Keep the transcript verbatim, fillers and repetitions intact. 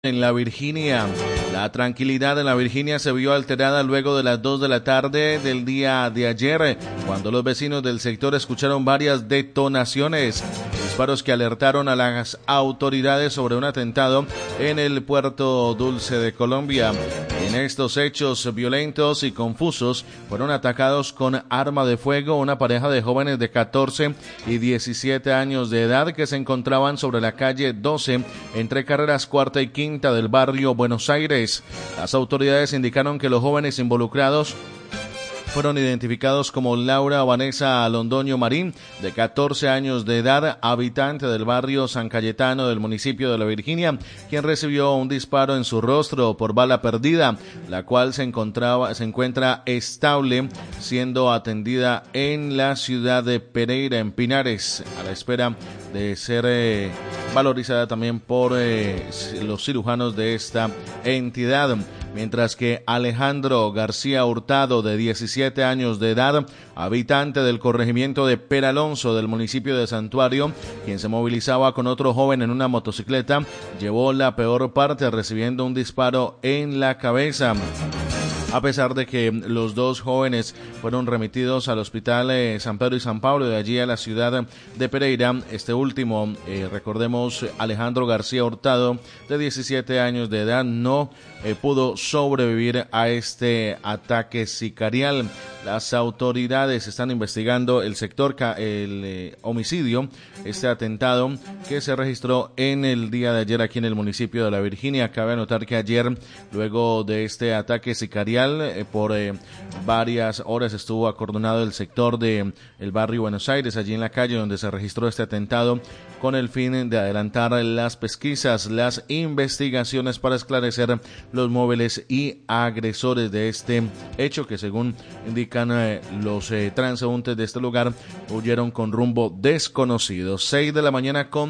En la Virginia, la tranquilidad en la Virginia se vio alterada luego de las dos de la tarde del día de ayer, cuando los vecinos del sector escucharon varias detonaciones, disparos que alertaron a las autoridades sobre un atentado en el Puerto Dulce de Colombia. En estos hechos violentos y confusos fueron atacados con arma de fuego una pareja de jóvenes de catorce y diecisiete años de edad que se encontraban sobre la calle doce entre carreras cuarta y quinta del barrio Buenos Aires. Las autoridades indicaron que los jóvenes involucrados fueron identificados como Laura Vanessa Londoño Marín, de catorce años de edad, habitante del barrio San Cayetano del municipio de La Virginia, quien recibió un disparo en su rostro por bala perdida, la cual se encontraba, se encuentra estable, siendo atendida en la ciudad de Pereira, en Pinares, a la espera de ser eh, valorizada también por eh, los cirujanos de esta entidad. Mientras que Alejandro García Hurtado, de diecisiete años de edad, habitante del corregimiento de Peralonso del municipio de Santuario, quien se movilizaba con otro joven en una motocicleta, llevó la peor parte recibiendo un disparo en la cabeza. A pesar de que los dos jóvenes fueron remitidos al hospital eh, San Pedro y San Pablo, de allí a la ciudad de Pereira, este último, eh, recordemos, Alejandro García Hurtado, de diecisiete años de edad, no eh, pudo sobrevivir a este ataque sicarial. Las autoridades están investigando el sector, el eh, homicidio, este atentado que se registró en el día de ayer aquí en el municipio de La Virginia. Cabe anotar que ayer, luego de este ataque sicarial, eh, por eh, varias horas estuvo acordonado el sector de el barrio Buenos Aires, allí en la calle donde se registró este atentado, con el fin de adelantar las pesquisas, las investigaciones para esclarecer los móviles y agresores de este hecho que, según indican eh, los eh, transeúntes de este lugar, huyeron con rumbo desconocido. seis de la mañana con